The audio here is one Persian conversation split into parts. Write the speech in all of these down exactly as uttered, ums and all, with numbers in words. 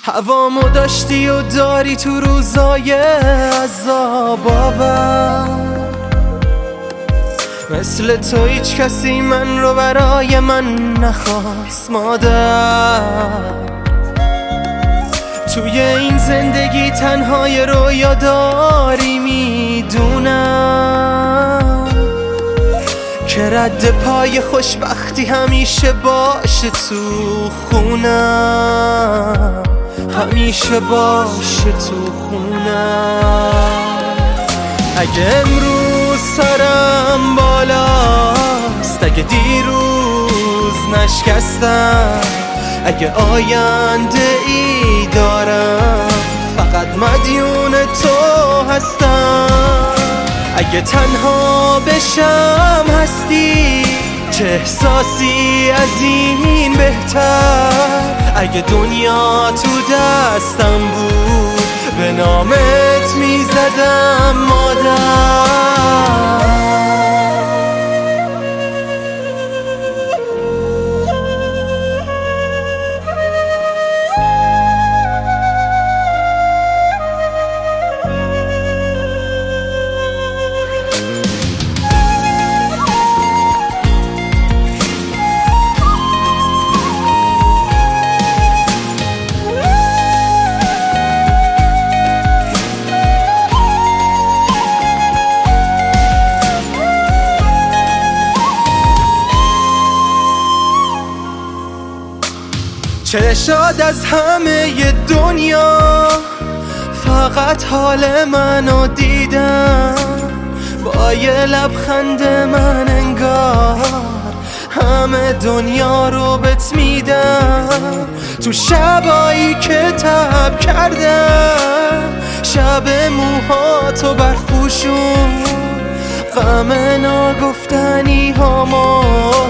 هوامو داشتی و داری تو روزای عذاب آور. مثل تو هیچ کسی من رو برای من نخواست مادر. توی این زندگی تنهای رویا داری میدونم که رد پای خوشبختی همیشه باشه تو خونم، همیشه باشه تو خونم. اگه امروز سرم بالاست، اگه دیروز نشکستم، اگه آینده ای دارم فقط مدیون تو هستم. اگه تنها بشم هستی، چه احساسی از این بهتر. اگه دنیا تو دستم بود به نامت میزدم مادر. چه شاد از همه دنیا فقط حال منو دیدم، با یه لبخند من انگار همه دنیا رو بهت میدم. تو شبایی که تب کردم، شب موهاتو برفوشون، غم ناگفتنی هامو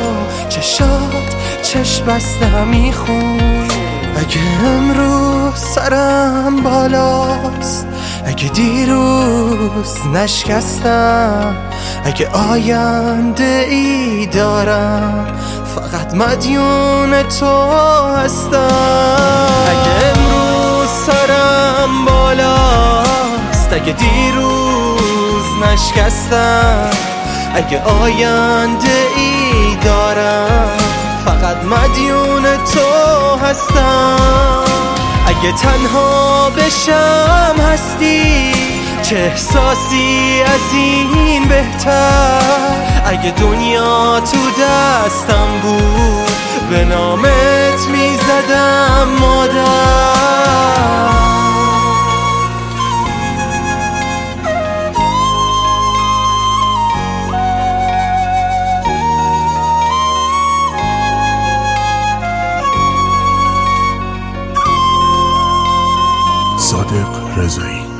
چشات چشم بسته میخون. اگه امروز سرم بالاست، اگه دیروز نشکستم، اگه آینده ای دارم فقط مدیون تو هستم. اگه امروز سرم بالاست، اگه دیروز نشکستم، اگه آینده ای دارم فقط مدیون تو هستم. اگه تنها بشم هستی، چه احساسی از این بهتر. اگه دنیا تو دستم بود به نامت میزدم مادر. صادق رضایی.